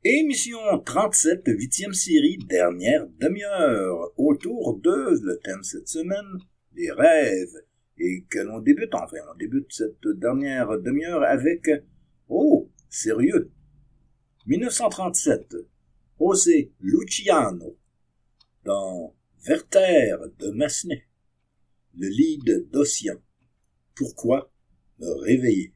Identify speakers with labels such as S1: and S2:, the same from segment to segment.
S1: Émission 37, 8e série, dernière demi-heure, autour de, le thème cette semaine, des rêves, et que l'on débute cette dernière demi-heure avec, sérieux, 1937, José Luciano, dans Werther de Massenet, le lead d'Ossian, Pourquoi me réveiller?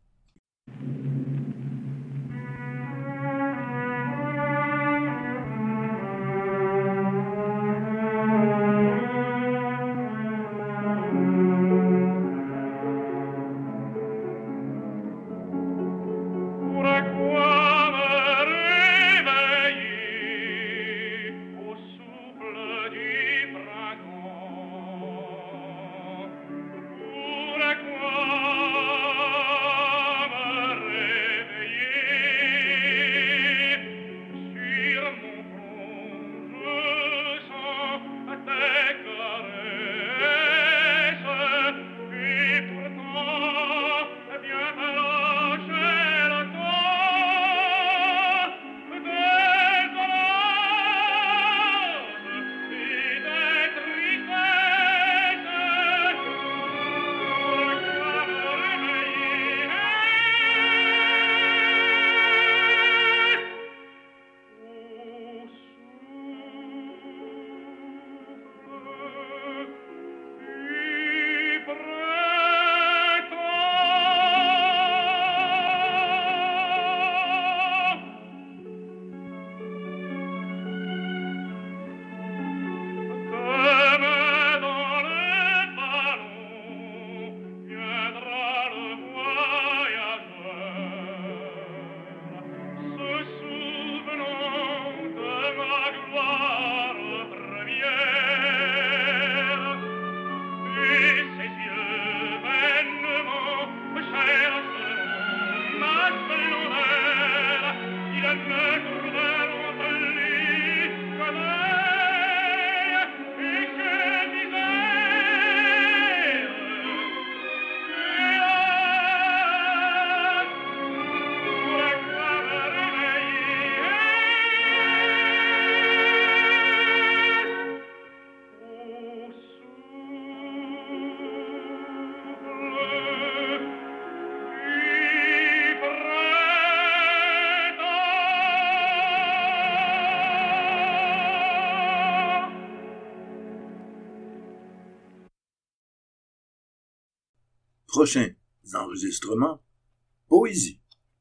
S1: Prochains enregistrements, poésie.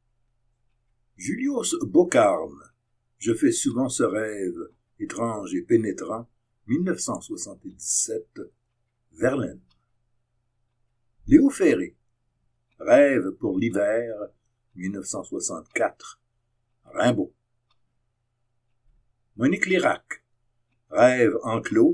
S1: Julius Bocarme, je fais souvent ce rêve, étrange et pénétrant, 1977, Verlaine. Léo Ferré, rêve pour l'hiver, 1964, Rimbaud. Monique Lérac, rêve enclos,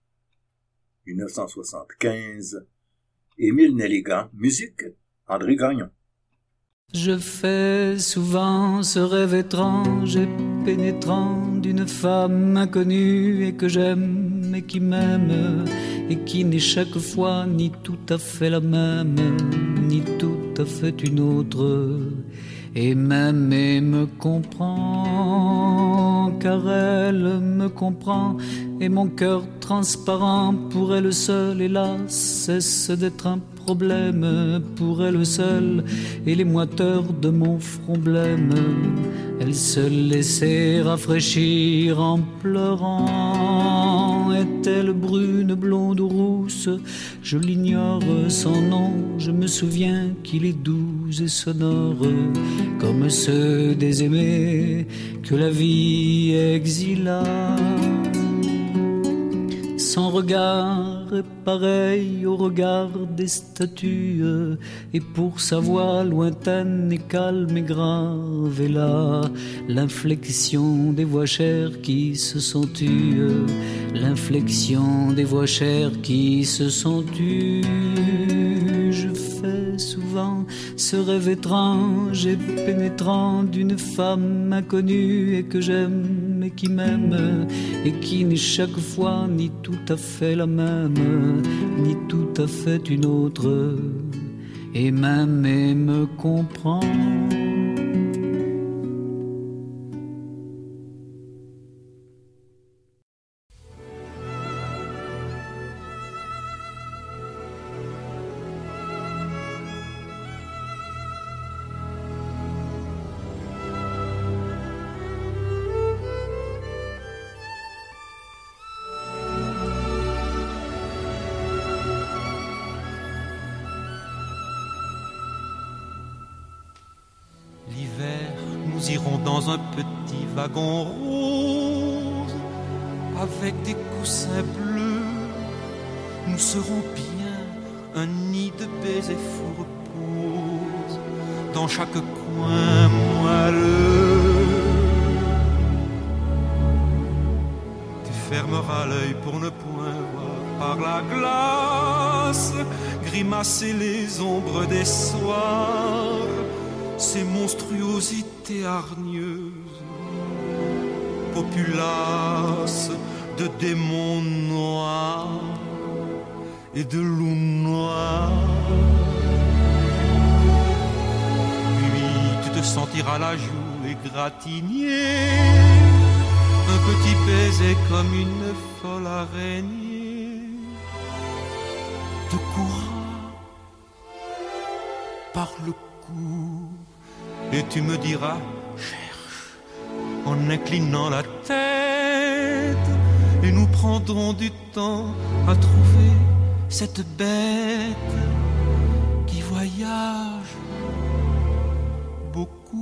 S1: 1975, Émile Nelligan, musique, André Gagnon.
S2: Je fais souvent ce rêve étrange et pénétrant d'une femme inconnue et que j'aime et qui m'aime et qui n'est chaque fois ni tout à fait la même, ni tout à fait une autre, et m'aime et me comprend, car elle me comprend, et mon cœur transparent pour elle seule, hélas, cesse d'être un problème pour elle seule, et les moiteurs de mon front blême, elle se laissait rafraîchir en pleurant. Est-elle brune, blonde ou rousse? Je l'ignore son nom, je me souviens qu'il est doux et sonore, comme ceux des aimés que la vie exila. Son regard est pareil au regard des statues, et pour sa voix lointaine et calme et grave, et là, l'inflexion des voix chères qui se sont tues, l'inflexion des voix chères qui se sont tues. Je fais souvent ce rêve étrange et pénétrant d'une femme inconnue et que j'aime et qui m'aime et qui n'est chaque fois ni tout à fait la même, ni tout à fait une autre, et m'aime et me comprend.
S3: L'hiver, nous irons dans un petit wagon rose, avec des coussins bleus. Nous serons bien un nid de baisers fou repose, dans chaque coin moelleux. Tu fermeras l'œil pour ne point voir par la glace grimacer les ombres des soirs, ces monstruosités hargneuses, populaces de démons noirs et de loups noirs. Puis tu te sentiras la joue égratignée, un petit baiser comme une folle araignée te courra par le cou et tu me diras cherche en inclinant la tête, et nous prendrons du temps à trouver cette bête qui voyage beaucoup.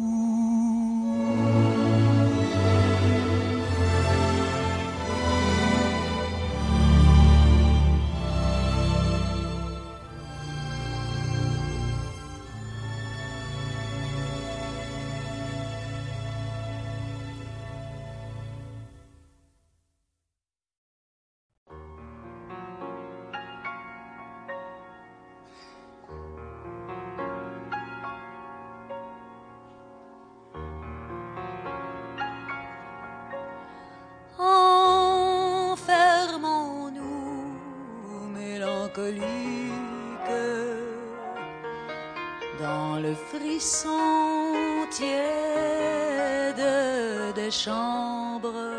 S4: Dans le frisson tiède des chambres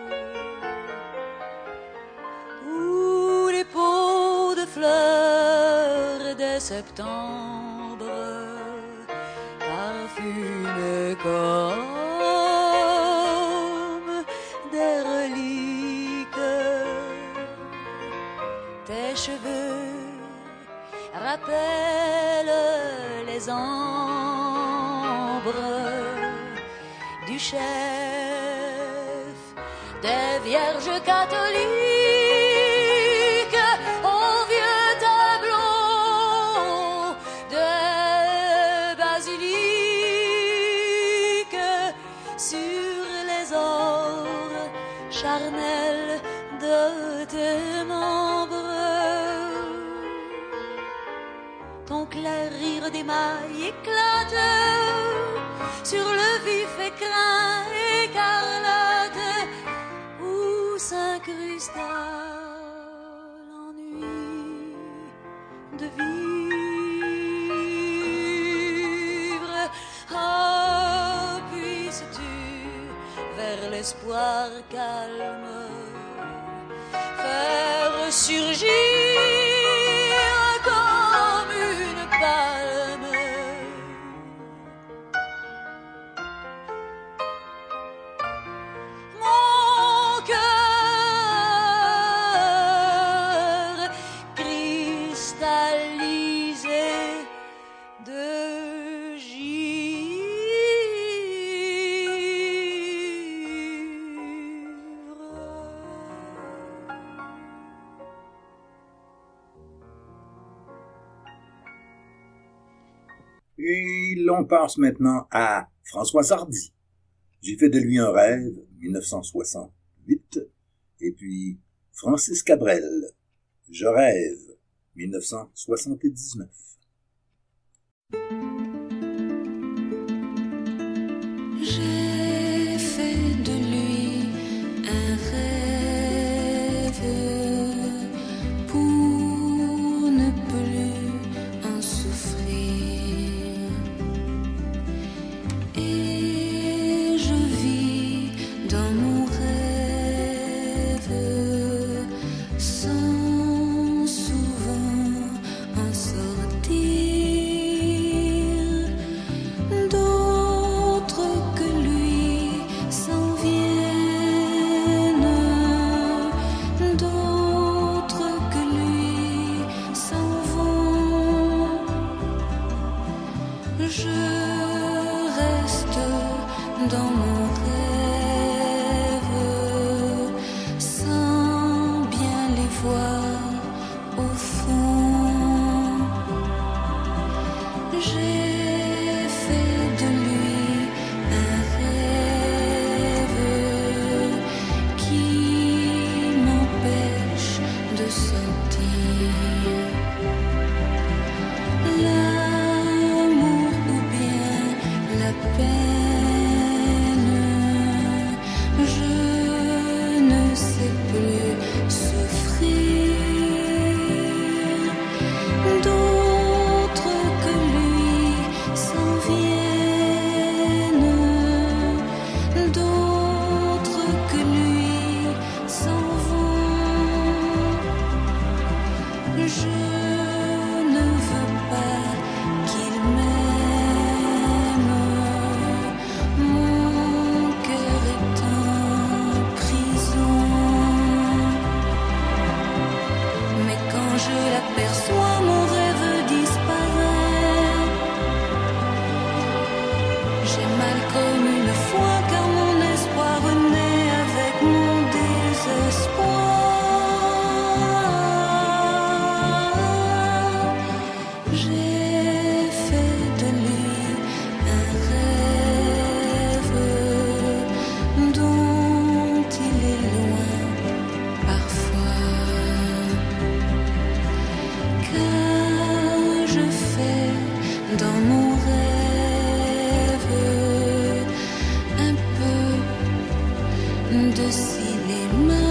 S4: où les pots de fleurs des septembre parfument comme des reliques. Tes cheveux rappellent les ombres du chef des vierges catholiques au vieux tableau de basilique sur les ors charnels de tes membres. Ton clair rire d'émail éclate sur le vif écrin écarlate où s'incrusta l'ennui de vivre. Ah, puisses-tu vers l'espoir calme faire surgir comme une palme mon cœur cristallisé de
S1: Et l'on passe maintenant à François Hardy. J'ai fait de lui un rêve, 1968. Et puis Francis Cabrel, Je rêve, 1979.
S4: J'ai fait de lui un rêve pour ne plus en souffrir, et je vis dans mon rêve sans souvent en sortir. D'autres que lui dans mon rêve, sans bien les voir au fond. J'ai fait de lui un rêve qui m'empêche de sentir l'amour ou bien la peine. Je ne sais plus souffrir. D'autres que lui s'en viennent, d'autres que lui s'en vont. Je ne veux pas qu'il m'aime. Mon cœur est en prison. Mais quand je l'aperçois, mon rêve disparaît. J'ai mal comme une fois, car mon espoir naît avec mon désespoir. J'ai fait de lui un rêve dont il est loin parfois. Car je fais dans mon rêve un peu de cinéma.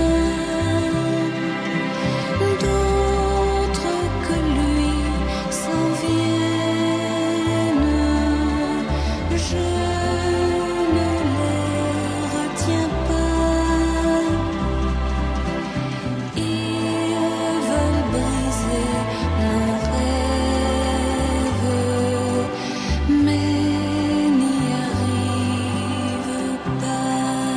S4: D'autres que lui s'en viennent. Je ne les retiens pas. Ils veulent briser mon rêve, mais n'y arrivent pas.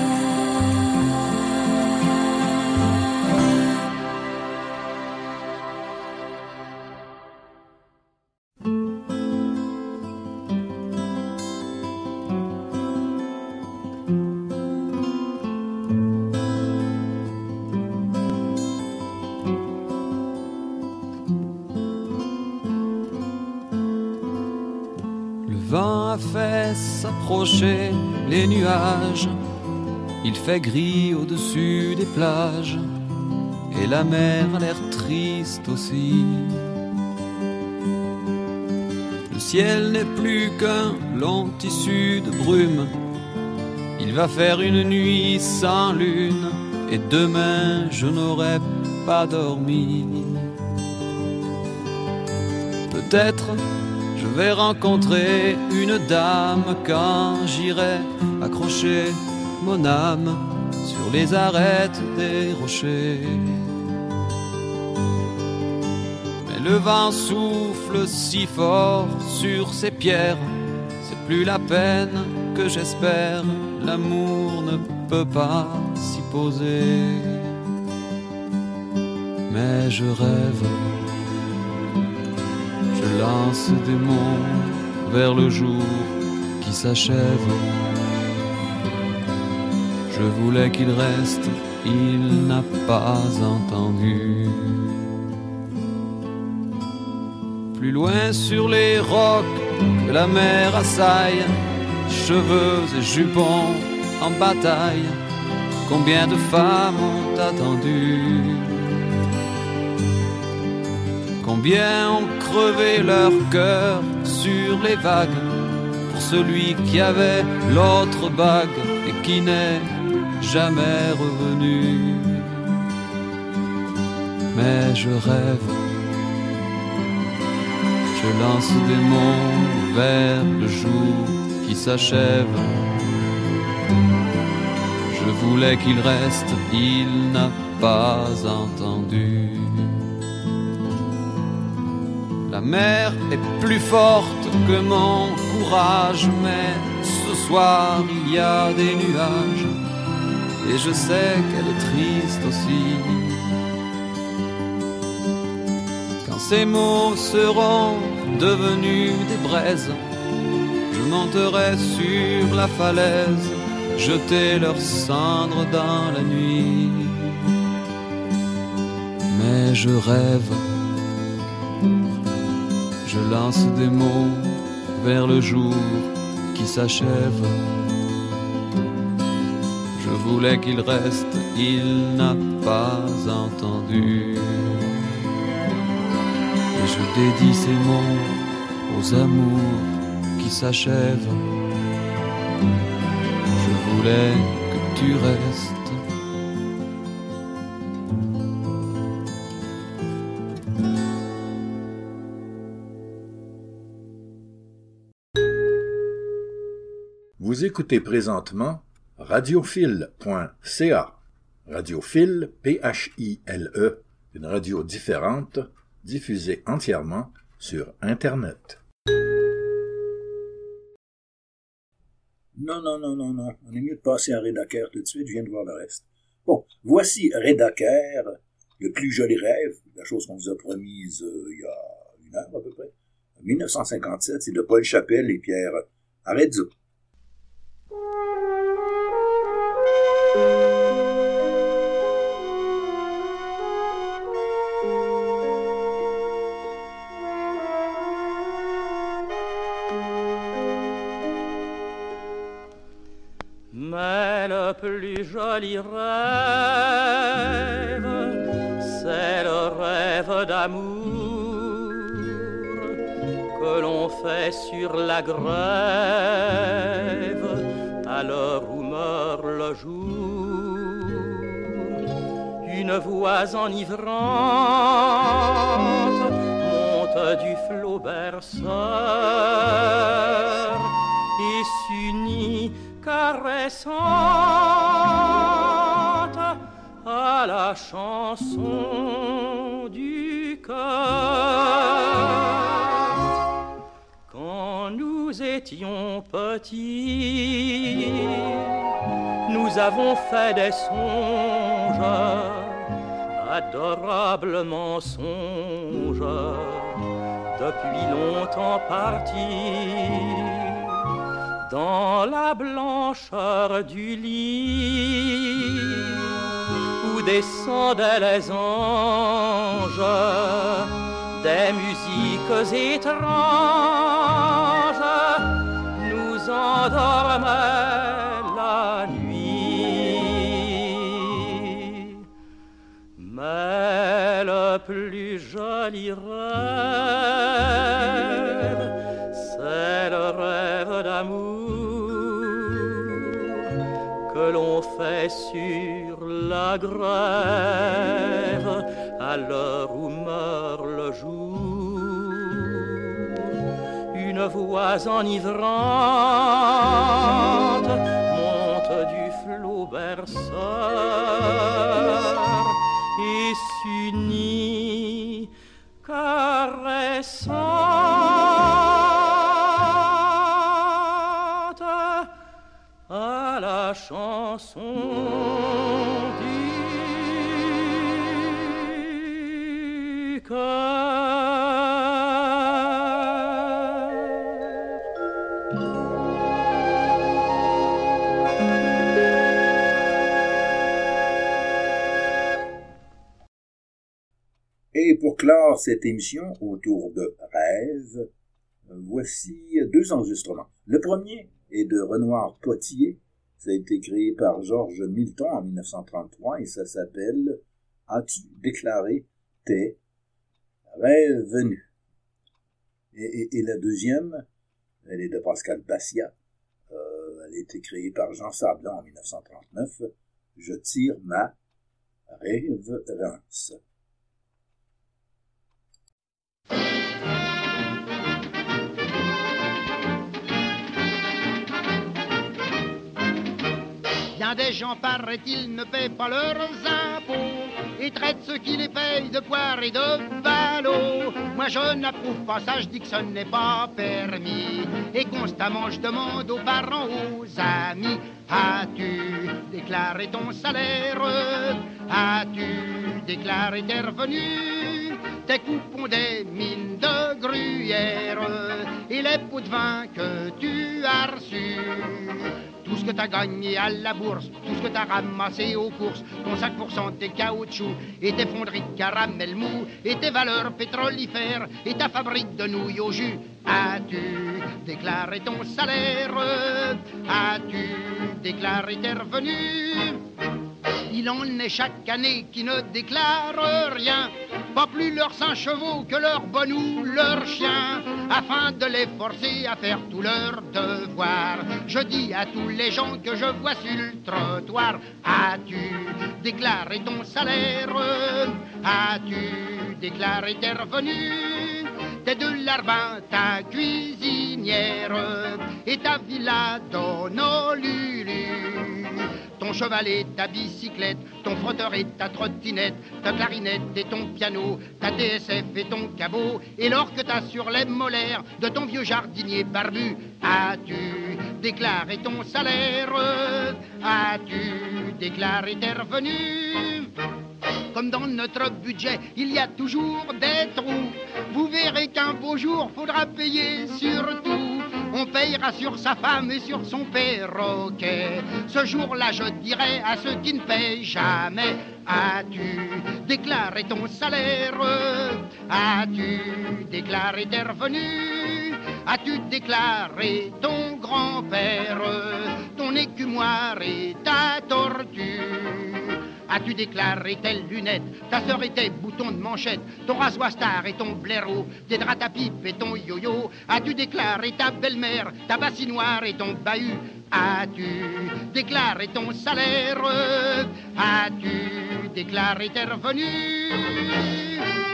S2: Le vent a fait s'approcher les nuages. Il fait gris au-dessus des plages. Et la mer a l'air triste aussi. Le ciel n'est plus qu'un long tissu de brume. Il va faire une nuit sans lune. Et demain je n'aurai pas dormi. Peut-être je vais rencontrer une dame quand j'irai accrocher mon âme sur les arêtes des rochers. Mais le vent souffle si fort sur ces pierres, c'est plus la peine que j'espère, l'amour ne peut pas s'y poser. Mais je rêve, je lance des mots vers le jour qui s'achève. Je voulais qu'il reste, il n'a pas entendu. Plus loin sur les rocs que la mer assaille, cheveux et jupons en bataille, combien de femmes ont attendu? Combien ont crevé leur cœur sur les vagues pour celui qui avait l'autre bague et qui n'est jamais revenu. Mais je rêve, je lance des mots vers le jour qui s'achève. Je voulais qu'il reste, il n'a pas entendu. La mer est plus forte que mon courage, mais ce soir il y a des nuages et je sais qu'elle est triste aussi. Quand ces mots seront devenus des braises, je je monterai sur la falaise, jeter leurs cendres dans la nuit. Mais je rêve, je lance des mots vers le jour qui s'achève. Je voulais qu'il reste, il n'a pas entendu. Et je dédie ces mots aux amours qui s'achèvent. Je voulais que tu restes.
S1: Vous écoutez présentement radiophile.ca. Radiophile, P-H-I-L-E, une radio différente, diffusée entièrement sur Internet. Non. On est mieux de passer à Redaker tout de suite, je viens de voir le reste. Bon, voici Redaker, le plus joli rêve, la chose qu'on vous a promise il y a une heure à peu près. 1957, c'est de Paul Chappell et Pierre Arezzo.
S5: Mais le plus joli rêve, c'est le rêve d'amour que l'on fait sur la grève à l'heure où meurt le jour. Une voix enivrante monte du flot berceur et s'unit caressante à la chanson du cœur. Quand nous étions petits, nous avons fait des songes, adorables mensonges, depuis longtemps partis. Dans la blancheur du lit où descendaient les anges, des musiques étranges nous endormaient la nuit. Mais le plus joli rêve, c'est le rêve d'amour que l'on fait sur la grève à l'heure où meurt le jour. Une voix enivrante monte du flot berceur et s'unit caressante à la chanson du cœur.
S1: Et pour clore cette émission autour de rêve, voici deux enregistrements. Le premier est de Renoir Potier. Ça a été créé par Georges Milton en 1933 et ça s'appelle « As-tu déclaré tes rêves venus ?» Et la deuxième, elle est de Pascal Bassia. Elle a été créée par Jean Sablon en 1939. « Je tire ma révérence ».
S6: Bien des gens, paraît-il, ne paient pas leurs impôts et traitent ceux qui les payent de poires et de ballots. Moi je n'approuve pas ça, je dis que ce n'est pas permis. Et constamment je demande aux parents, aux amis: as-tu déclaré ton salaire? As-tu déclaré tes revenus? Tes coupons des mines de Gruyère et les pots de vin que tu as reçus. Tout ce que t'as gagné à la bourse, tout ce que t'as ramassé aux courses, ton 5% tes caoutchoucs, et tes fonderies de caramel mou, et tes valeurs pétrolifères, et ta fabrique de nouilles au jus. As-tu déclaré ton salaire? As-tu déclaré tes revenus? Il en est chaque année qui ne déclarent rien, pas plus leurs 5 chevaux que leurs bonnets ou leurs chiens, afin de les forcer à faire tout leur devoir. Je dis à tous les gens que je vois sur le trottoir, as-tu déclaré ton salaire? As-tu déclaré tes revenus? Tes 2 larbins, ta cuisinière et ta villa d'Honolulu. Ton cheval et ta bicyclette, ton frotteur et ta trottinette, ta clarinette et ton piano, ta TSF et ton cabot, et l'or que t'as sur les molaires de ton vieux jardinier barbu. As-tu déclaré ton salaire? As-tu déclaré tes revenus? Comme dans notre budget, il y a toujours des trous. Vous verrez qu'un beau jour, faudra payer sur tout. On payera sur sa femme et sur son perroquet. Ce jour-là, je dirai à ceux qui ne payent jamais, as-tu déclaré ton salaire? As-tu déclaré tes revenus? As-tu déclaré ton grand-père, ton écumoire et ta tortue? As-tu déclaré tes lunettes, ta sœur et tes boutons de manchette, ton rasoir star et ton blaireau, tes draps à pipe et ton yo-yo? As-tu déclaré ta belle-mère, ta bassinoire et ton bahut? As-tu déclaré ton salaire? As-tu déclaré tes revenus?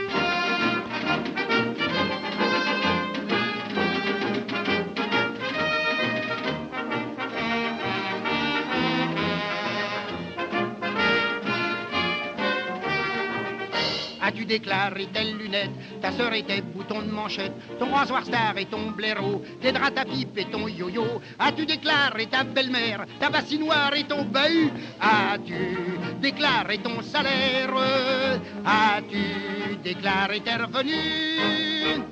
S6: As-tu déclaré tes lunettes, ta sœur et tes boutons de manchette, ton rasoir star et ton blaireau, tes draps à pipe et ton yo-yo? As-tu déclaré ta belle-mère, ta bassinoire et ton bahut? As-tu déclaré ton salaire? As-tu déclaré tes revenus?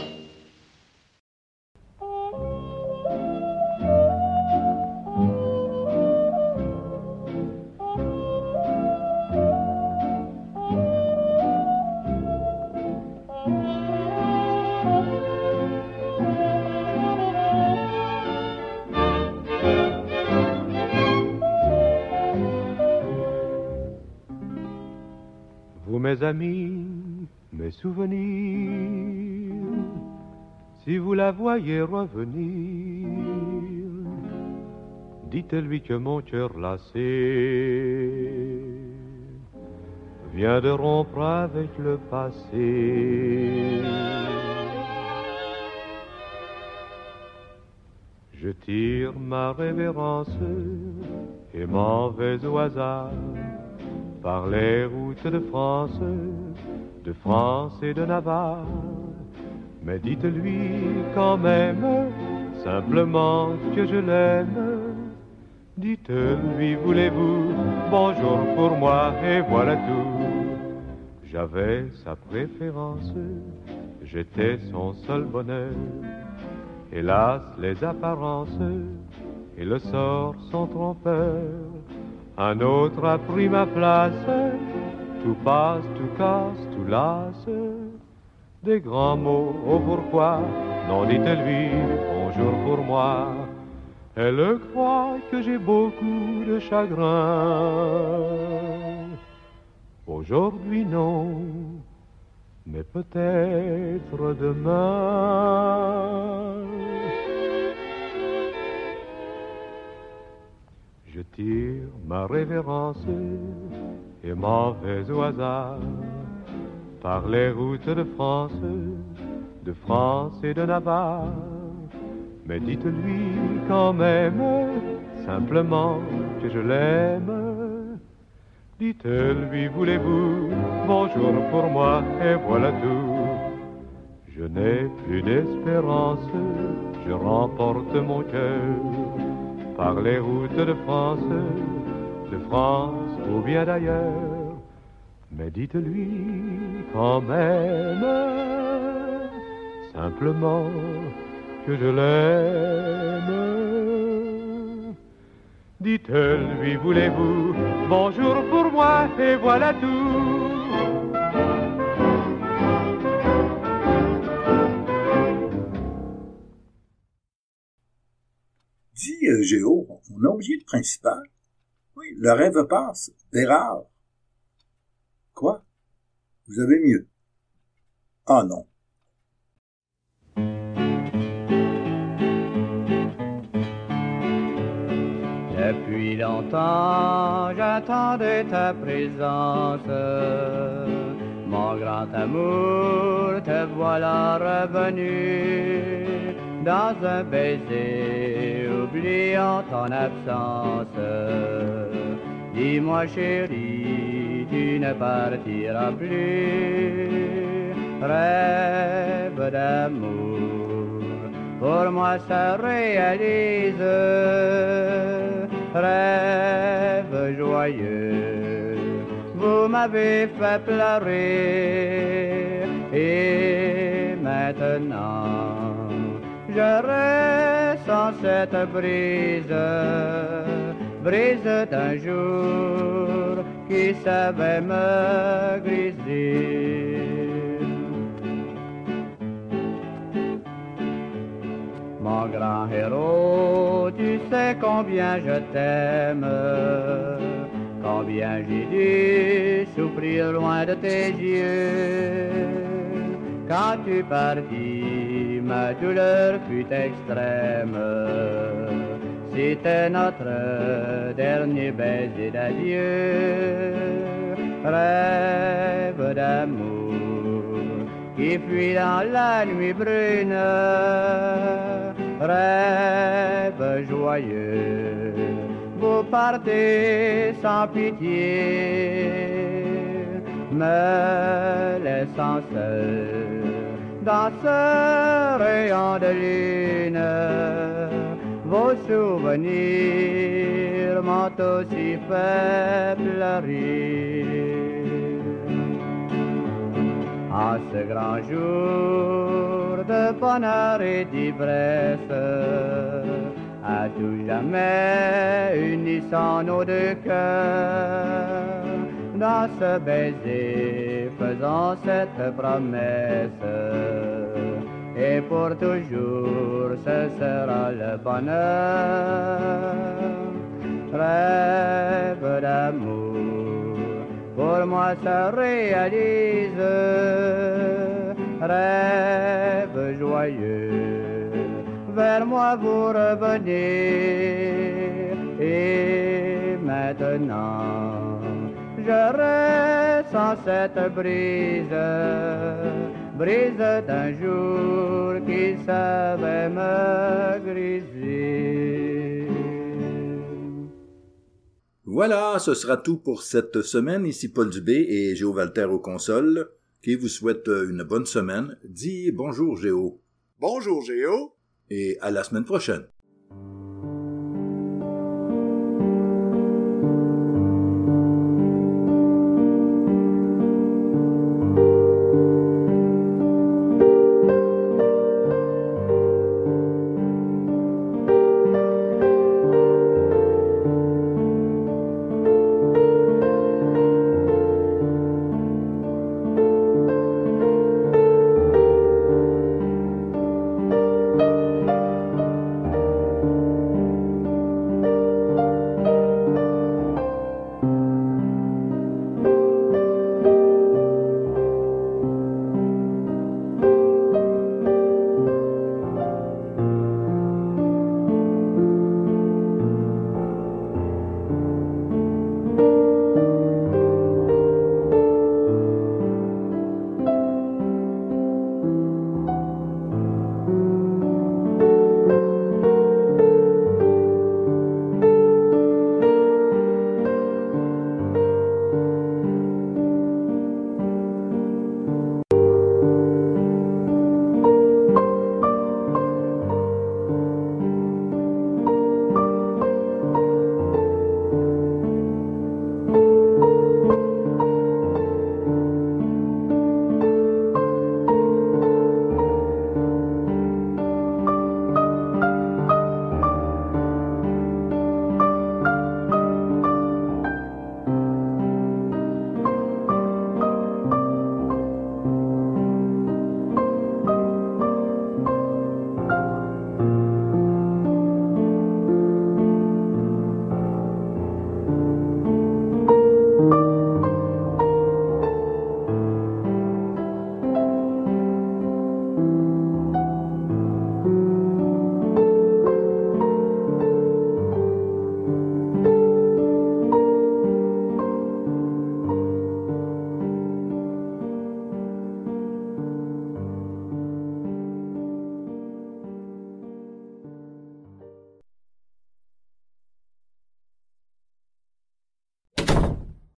S3: Mes amis, mes souvenirs, si vous la voyez revenir, dites-lui que mon cœur lassé vient de rompre avec le passé. Je tire ma révérence et m'en vais au hasard par les routes de France et de Navarre. Mais dites-lui quand même, simplement que je l'aime. Dites-lui, voulez-vous, bonjour pour moi, et voilà tout. J'avais sa préférence, j'étais son seul bonheur. Hélas, les apparences et le sort sont trompeurs. Un autre a pris ma place, tout passe, tout casse, tout lasse. Des grands mots, oh pourquoi, non dites-lui, bonjour pour moi. Elle croit que j'ai beaucoup de chagrin. Aujourd'hui non, mais peut-être demain. Je tire ma révérence et m'en vais au hasard par les routes de France et de Navarre. Mais dites-lui quand même, simplement que je l'aime. Dites-lui, voulez-vous, bonjour pour moi, et voilà tout. Je n'ai plus d'espérance, je remporte mon cœur par les routes de France ou bien d'ailleurs. Mais dites-lui quand même, simplement que je l'aime. Dit-elle, lui voulez-vous bonjour pour moi et voilà tout.
S1: Dis, Géo, on a oublié le principal. Oui, le rêve passe. Bérard. Quoi? Vous avez mieux? Ah non.
S7: Depuis longtemps, j'attendais ta présence. Mon grand amour, te voilà revenu. Dans un baiser, oubliant ton absence. Dis-moi chérie, tu ne partiras plus. Rêve d'amour, pour moi ça réalise. Rêve joyeux, vous m'avez fait pleurer. Et maintenant, je ressens cette brise, brise d'un jour qui savait me griser. Mon grand héros, tu sais combien je t'aime, combien j'ai dû souffrir loin de tes yeux. Quand tu partis, ma douleur fut extrême. C'était notre dernier baiser d'adieu. Rêve d'amour qui fuit dans la nuit brune. Rêve joyeux, vous partez sans pitié, me laissant seul dans ce rayon de lune. Vos souvenirs m'ont aussi fait pleurer. En ce grand jour de bonheur et d'ivresse, à tout jamais unissant nos deux cœurs, dans ce baiser faisons cette promesse, et pour toujours ce sera le bonheur. Rêve d'amour, pour moi ça réalise. Rêve joyeux, vers moi vous revenez. Et maintenant, je ressens cette brise, brise d'un jour qui savait me griser.
S1: Voilà, ce sera tout pour cette semaine. Ici Paul Dubé et Géo Walter aux consoles, qui vous souhaite une bonne semaine. Dis bonjour Géo.
S8: Bonjour Géo.
S1: Et à la semaine prochaine.